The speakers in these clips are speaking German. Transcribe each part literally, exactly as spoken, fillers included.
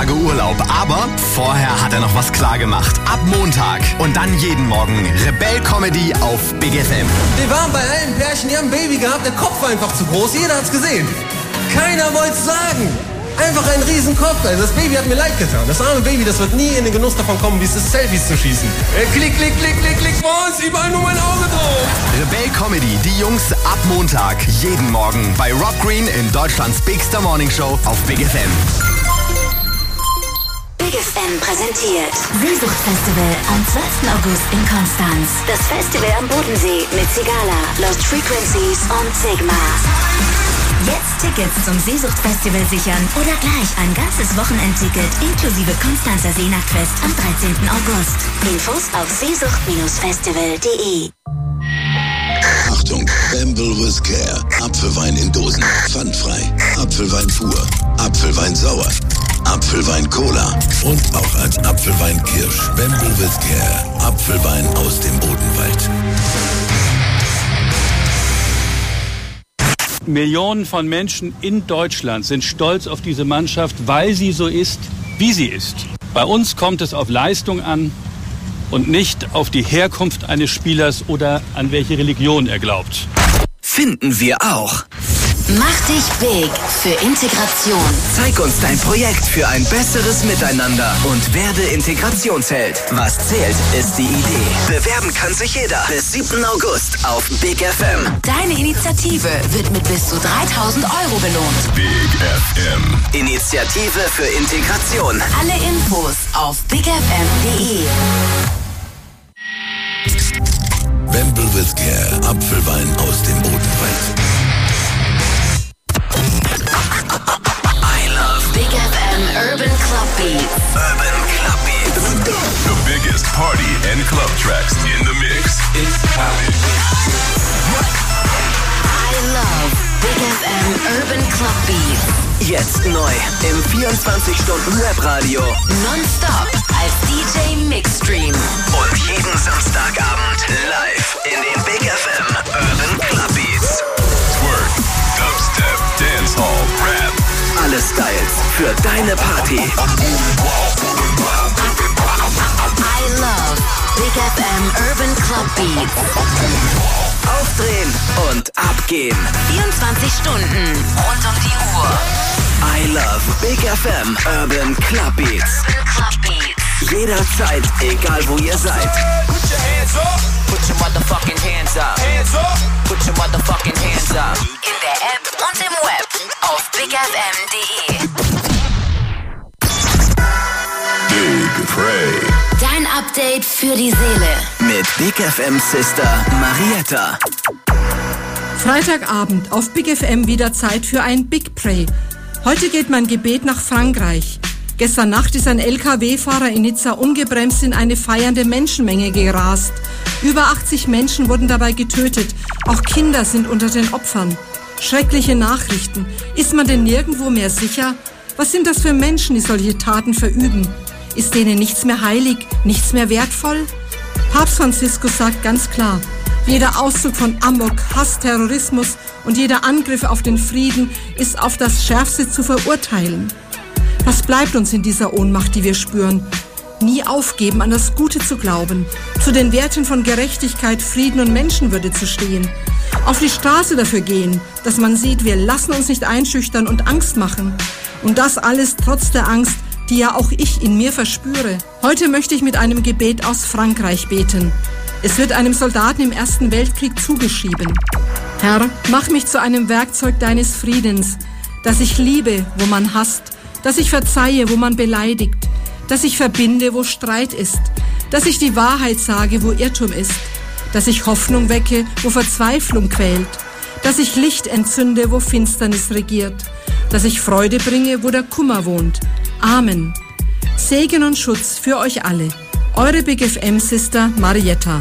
Tage Urlaub. Aber vorher hat er noch was klar gemacht. Ab Montag und dann jeden Morgen Rebell-Comedy auf Big F M. Wir waren bei allen Pärchen, die haben ein Baby gehabt, der Kopf war einfach zu groß. Jeder hat's gesehen. Keiner wollte's sagen. Einfach ein Riesenkopf. Also das Baby hat mir leid getan. Das arme Baby, das wird nie in den Genuss davon kommen, dieses Selfies zu schießen. Äh, klick, klick, klick, klick, klick, vor uns, überall nur mein Auge drauf. Rebell-Comedy, die Jungs ab Montag. Jeden Morgen bei Rob Green in Deutschlands Bigster Morning Show auf Big F M. Big F M präsentiert Seesuchtfestival am zwölften August in Konstanz. Das Festival am Bodensee mit Sigala, Lost Frequencies und Sigma. Jetzt Tickets zum Seesuchtfestival sichern oder gleich ein ganzes Wochenendticket inklusive Konstanzer Seenachtfest am dreizehnten August. Infos auf seesucht festival punkt de. Achtung, Bamble with Care. Apfelwein in Dosen. Pfandfrei. Apfelwein pur. Apfelwein sauer. Apfelwein Cola. Und auch als Apfelwein Kirsch. Bamble with Care. Apfelwein aus dem Odenwald. Millionen von Menschen in Deutschland sind stolz auf diese Mannschaft, weil sie so ist, wie sie ist. Bei uns kommt es auf Leistung an und nicht auf die Herkunft eines Spielers oder an welche Religion er glaubt. Finden wir auch. Mach dich big für Integration. Zeig uns dein Projekt für ein besseres Miteinander und werde Integrationsheld. Was zählt, ist die Idee. Bewerben kann sich jeder bis siebten August auf Big F M. Deine Initiative wird mit bis zu dreitausend Euro belohnt. Big F M. Initiative für Integration. Alle Infos auf big f m punkt de. Bamble with Care. Apfelwein aus dem Odenwald. I love Big F M Urban Club Beats. Urban Club Beats. The biggest party and club tracks in the mix. It's happening. I love Big F M Urban Club Beats. Jetzt neu im vierundzwanzig Stunden Rap-Radio. Nonstop als D J Mixstream. Und jeden Samstagabend live in den Big F M Urban Club Beats. Twerk, Dubstep, Dancehall, Rap. Alle Styles für deine Party. I love Big F M Urban Club Beats. Aufdrehen und abgehen. vierundzwanzig Stunden rund um die Uhr. I love Big F M Urban Club Beats. Urban Club Beats. Jederzeit, egal wo ihr seid. Put your hands up. Put your motherfucking hands up. Hands up. Put your motherfucking hands up. In der App und im Web auf big f m punkt de. Big Pray. Dein Update für die Seele. Mit Big F M Sister Marietta. Freitagabend auf Big F M wieder Zeit für ein Big Pray. Heute geht mein Gebet nach Frankreich. Gestern Nacht ist ein L K W-Fahrer in Nizza ungebremst in eine feiernde Menschenmenge gerast. Über achtzig Menschen wurden dabei getötet. Auch Kinder sind unter den Opfern. Schreckliche Nachrichten. Ist man denn nirgendwo mehr sicher? Was sind das für Menschen, die solche Taten verüben? Ist denen nichts mehr heilig, nichts mehr wertvoll? Papst Franziskus sagt ganz klar, jeder Auszug von Amok, Hass, Terrorismus und jeder Angriff auf den Frieden ist auf das Schärfste zu verurteilen. Was bleibt uns in dieser Ohnmacht, die wir spüren? Nie aufgeben, an das Gute zu glauben, zu den Werten von Gerechtigkeit, Frieden und Menschenwürde zu stehen. Auf die Straße dafür gehen, dass man sieht, wir lassen uns nicht einschüchtern und Angst machen. Und das alles trotz der Angst, die ja auch ich in mir verspüre. Heute möchte ich mit einem Gebet aus Frankreich beten. Es wird einem Soldaten im Ersten Weltkrieg zugeschrieben. Herr, mach mich zu einem Werkzeug deines Friedens, dass ich liebe, wo man hasst, dass ich verzeihe, wo man beleidigt, dass ich verbinde, wo Streit ist, dass ich die Wahrheit sage, wo Irrtum ist, dass ich Hoffnung wecke, wo Verzweiflung quält, dass ich Licht entzünde, wo Finsternis regiert, dass ich Freude bringe, wo der Kummer wohnt. Amen. Segen und Schutz für euch alle. Eure Big F M-Sister Marietta.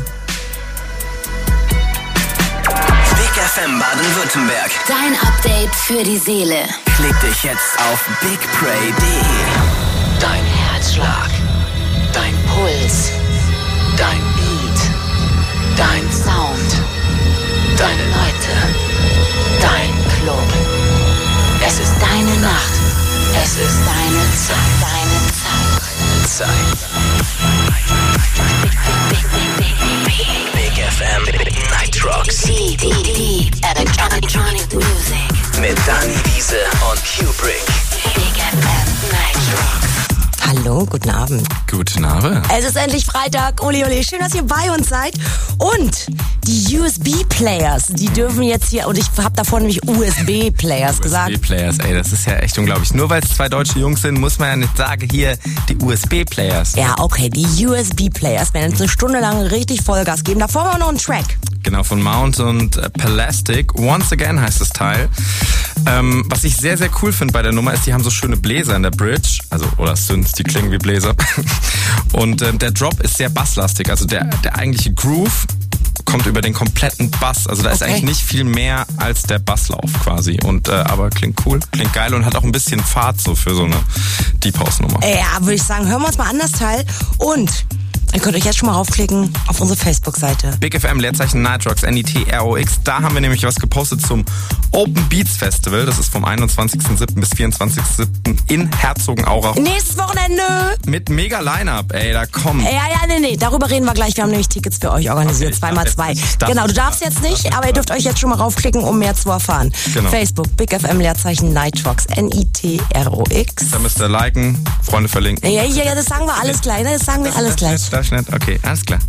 Big F M Baden-Württemberg. Dein Update für die Seele. Klick dich jetzt auf big pray punkt de. Dein Herzschlag. Dein Puls. Dein Beat. Dein Sound. Deine Leute. Dein Club. Es ist deine Nacht. Es ist Deine Zeit, deine Zeit. Zeit. Big F M Night Rocks. Deep, deep, deep electronic music. Mit Dani Wiese und Kubrick. Big F M Night Rocks. Hallo, guten Abend. Guten Abend. Es ist endlich Freitag. Uli, Uli, schön, dass ihr bei uns seid. Und die U S B-Players, die dürfen jetzt hier, und ich habe davor nämlich U S B-Players gesagt. U S B-Players, ey, das ist ja echt unglaublich. Nur weil es zwei deutsche Jungs sind, muss man ja nicht sagen, hier, die U S B-Players. Ja, okay, die U S B-Players werden jetzt eine Stunde lang richtig Vollgas geben. Davor haben wir noch einen Track. Genau, von Mount und äh, Plastic. Once Again heißt das Teil. Ähm, was ich sehr, sehr cool finde bei der Nummer ist, die haben so schöne Bläser in der Bridge. Also, oder Synths, die klingen wie Bläser. Und äh, der Drop ist sehr basslastig. Also der, der eigentliche Groove kommt über den kompletten Bass. Also da ist Okay. eigentlich nicht viel mehr als der Basslauf quasi. Und äh, aber klingt cool, klingt geil und hat auch ein bisschen Fahrt so für so eine Deep House Nummer. Ja, würde ich sagen, hören wir uns mal an das Teil. Und ihr könnt euch jetzt schon mal raufklicken auf unsere Facebook-Seite. Big F M, Leerzeichen Nitrox, N I T R O X. Da haben wir nämlich was gepostet zum Open Beats Festival. Das ist vom einundzwanzigsten siebten bis vierundzwanzigsten siebten in Herzogenaurach. Nächstes Wochenende. Mit mega Line-Up, ey, da kommen. Ja, ja, nee, nee, darüber reden wir gleich. Wir haben nämlich Tickets für euch organisiert, Okay, ich zwei darf mal jetzt zwei. nicht. Ich darf Genau, du nicht. darfst jetzt nicht, Darf aber ihr dürft euch jetzt schon mal raufklicken, um mehr zu erfahren. Genau. Facebook, Big F M, Leerzeichen Nitrox, N I T R O X. Da müsst ihr liken, Freunde verlinken. Ja, ja, ja, das sagen wir alles gleich, ne? Das sagen wir alles gleich. Das ist nett, okay, alles klar.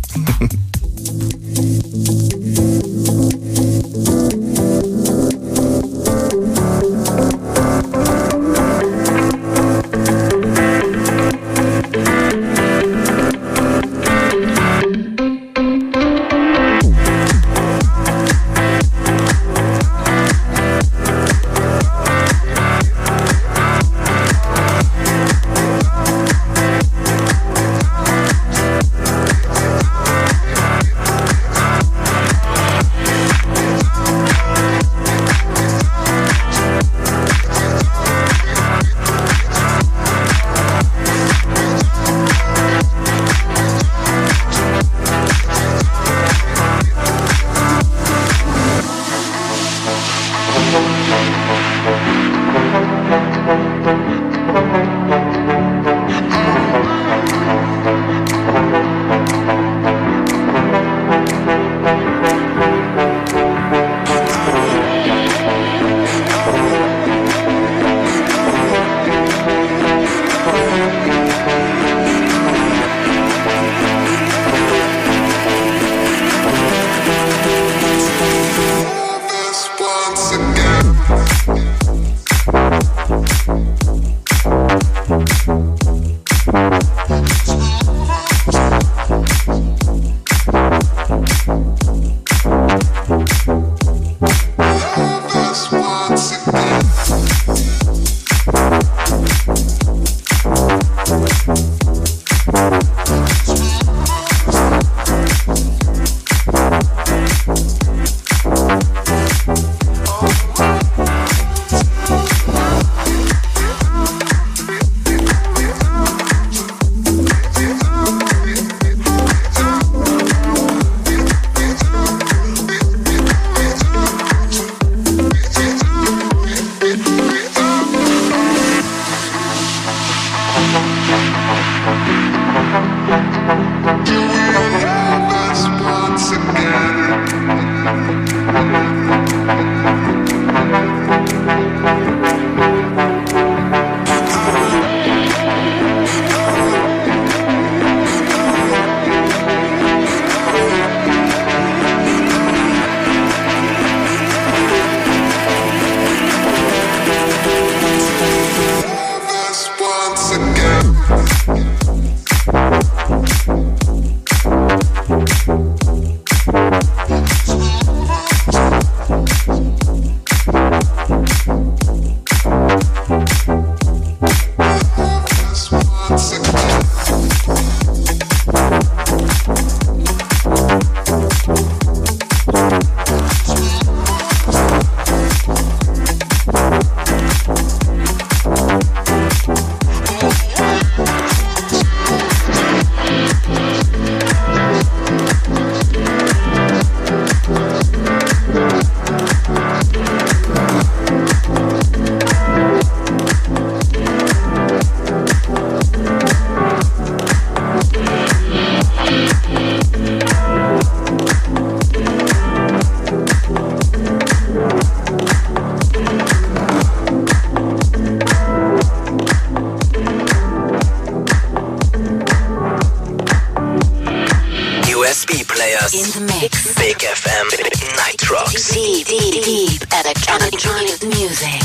Players. In the mix. Big F M Night Rocks. Deep, deep, deep electronic music.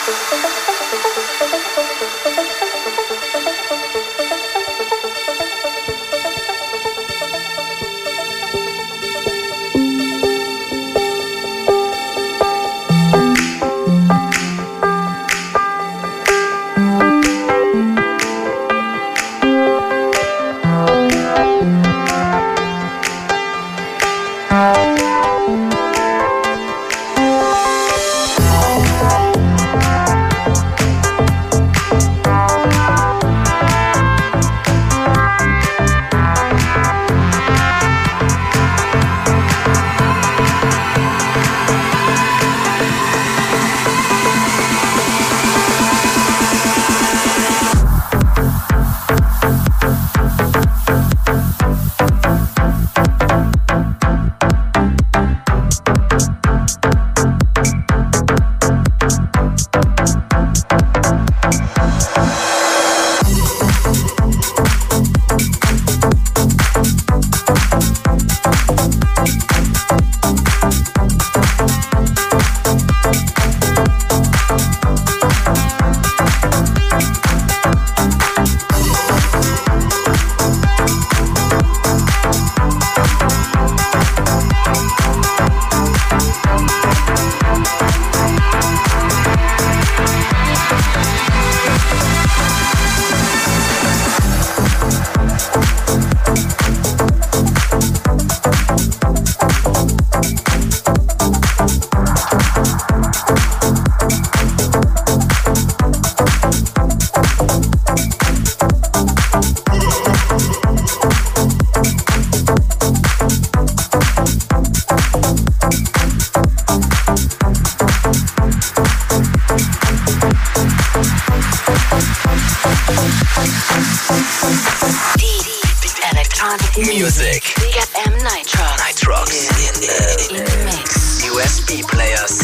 Music. Big F M Nitrox. Nitrox in the, in the mix. U S B players.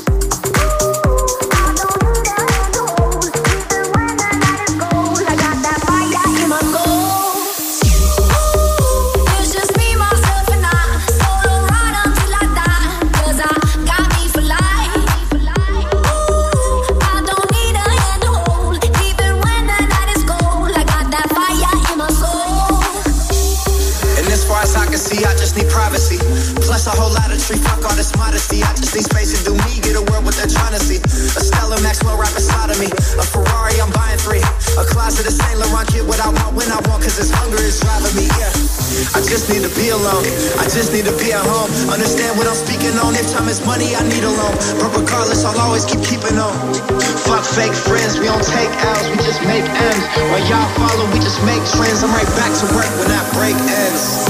Plus a whole lot of tree, fuck all this modesty. I just need space to do me, get a world what they're trying to see. A Stella Maxwell right beside of me. A Ferrari, I'm buying three. A closet of Saint Laurent, get what I want when I want, cause this hunger is driving me, yeah. I just need to be alone, I just need to be at home. Understand what I'm speaking on, if time is money, I need a loan. But regardless, I'll always keep keeping on. Fuck fake friends, we don't take L's, we just make M's. While y'all follow, we just make trends. I'm right back to work when that break ends.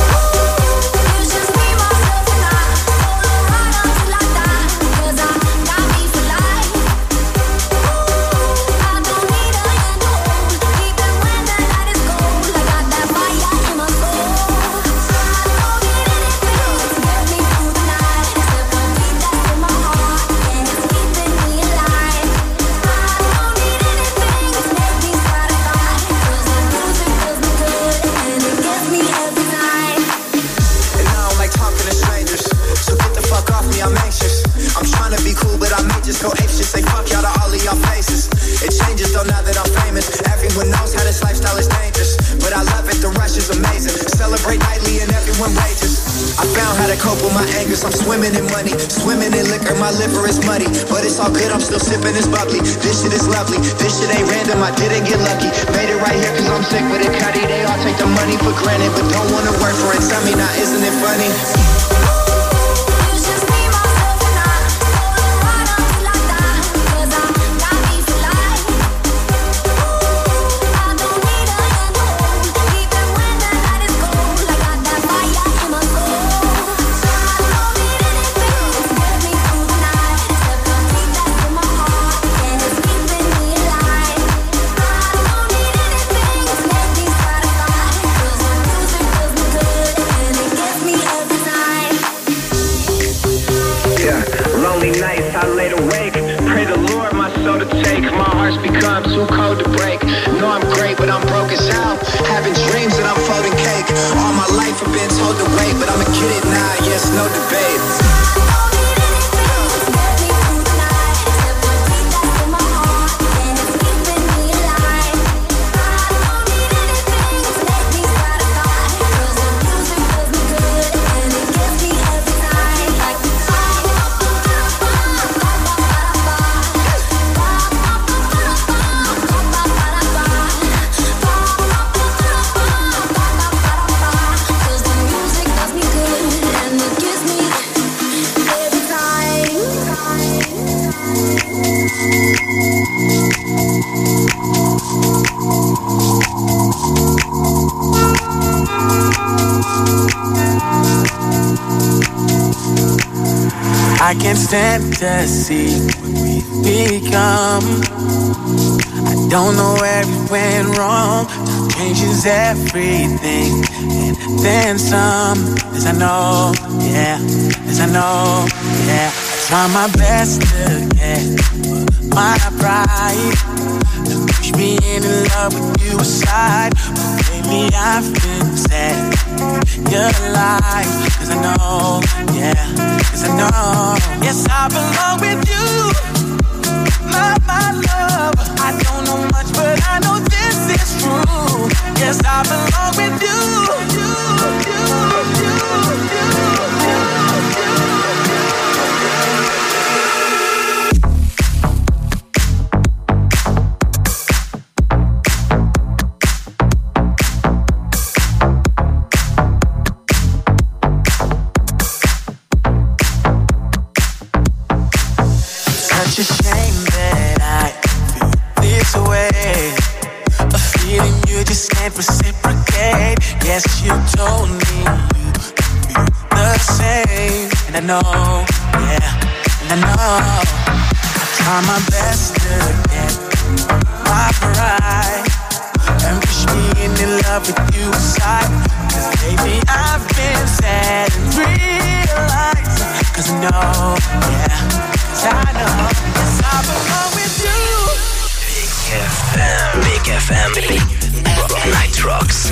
I'm swimming in money, swimming in liquor, my liver is muddy. But it's all good, I'm still sipping this bubbly. This shit is lovely, this shit ain't random, I didn't get lucky. Made it right here cause I'm sick with it, cutty. They all take the money for granted, but don't wanna work for it. Tell me now, isn't it funny? Too cold to break. No, I'm great, but I'm broke as hell. Having dreams that I'm folding cake. All my life I've been told to wait, but I'ma get it now, yes, no debate. stand to see what we've become. I don't know where we went wrong. Time changes everything, and then some. As I know, yeah, as I know, yeah. I try my best to get my pride to push me in and love with you aside. But lately I've been sad. You're alive, cause I know, yeah, cause I know. Yes, I belong with you, my, my love. I don't know much, but I know this is true. Yes, I belong with you, you, you, you, you, you, you. Such a shame that I feel this way. A feeling you just can't reciprocate. Yes, you told me you feel the same. And I know, yeah, and I know. I try my best to get my pride and push me into love with you aside. Cause lately I've been sad and realized. Cause I know, yeah, cause I know. Yes, I belong with you. Big F M, Big F M, Nitrox.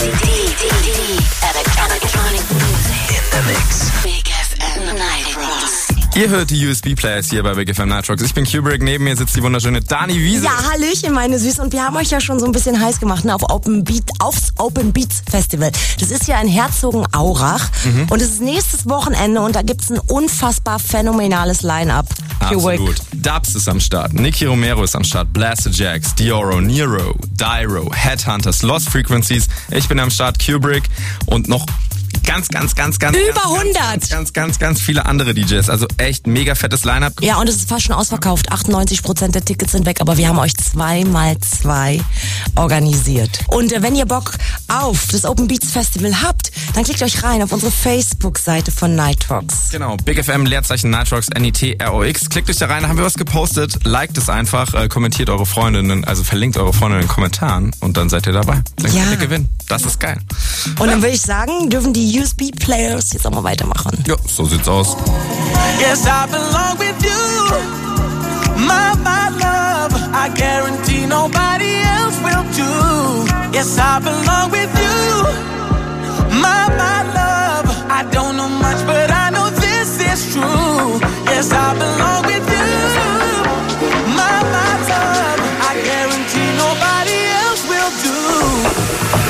Electronic music in the mix. Big F M, Nitrox. Ihr hört die U S B-Players hier bei Big F M Nitrox. Ich bin Kubrick, neben mir sitzt die wunderschöne Dani Wiese. Ja, hallöchen, meine Süße. Und wir haben euch ja schon so ein bisschen heiß gemacht, ne, auf Open Beat, aufs Open Beats Festival. Das ist ja in Herzogenaurach. Mhm. Und es ist nächstes Wochenende und da gibt's ein unfassbar phänomenales Line-Up. Absolut. Dubs ist am Start, Nicky Romero ist am Start, Blasted Jacks, Dioro, Nero, Dyro, Headhunters, Lost Frequencies. Ich bin am Start, Kubrick und noch ganz, ganz, ganz, ganz, über ganz, hundert. Ganz, ganz, ganz, ganz viele andere D Js. Also echt mega fettes Line-Up. Ja, und es ist fast schon ausverkauft. achtundneunzig Prozent der Tickets sind weg, aber wir haben euch zwei mal zwei organisiert. Und äh, wenn ihr Bock auf das Open Beats Festival habt, dann klickt euch rein auf unsere Facebook-Seite von Nitrox. Genau, Big F M, Leerzeichen Nitrox, N I T R O X. Klickt euch da rein, da haben wir was gepostet. Liked es einfach, äh, kommentiert eure Freundinnen, also verlinkt eure Freundinnen in den Kommentaren und dann seid ihr dabei. Dann ja. könnt ihr gewinnen. Das ist geil. Und dann würde ich sagen, dürfen die U S B-Players jetzt auch mal weitermachen. Ja, so sieht's aus. Yes, I belong with you, my, my love. I guarantee nobody else will do. Yes, I belong with you, my, my love. I don't know much, but I know this is true. Yes, I belong with you, my, my love. I guarantee nobody else will do.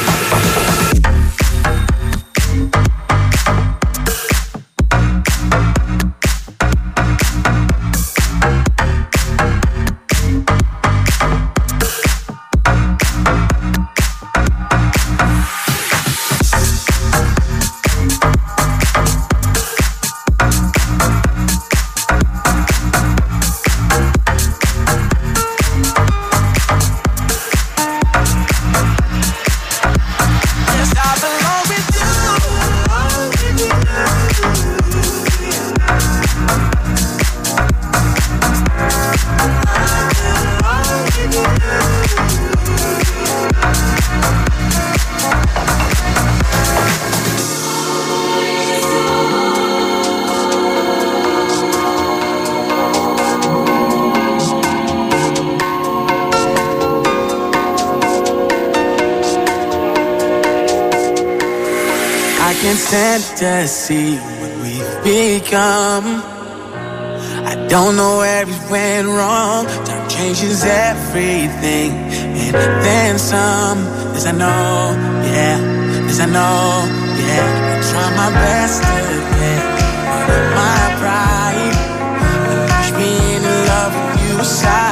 Stand to see what we've become. I don't know where we went wrong. Time changes everything, and then some. As I know, yeah, as I know, yeah. I try my best to get my pride and push me in love with you aside.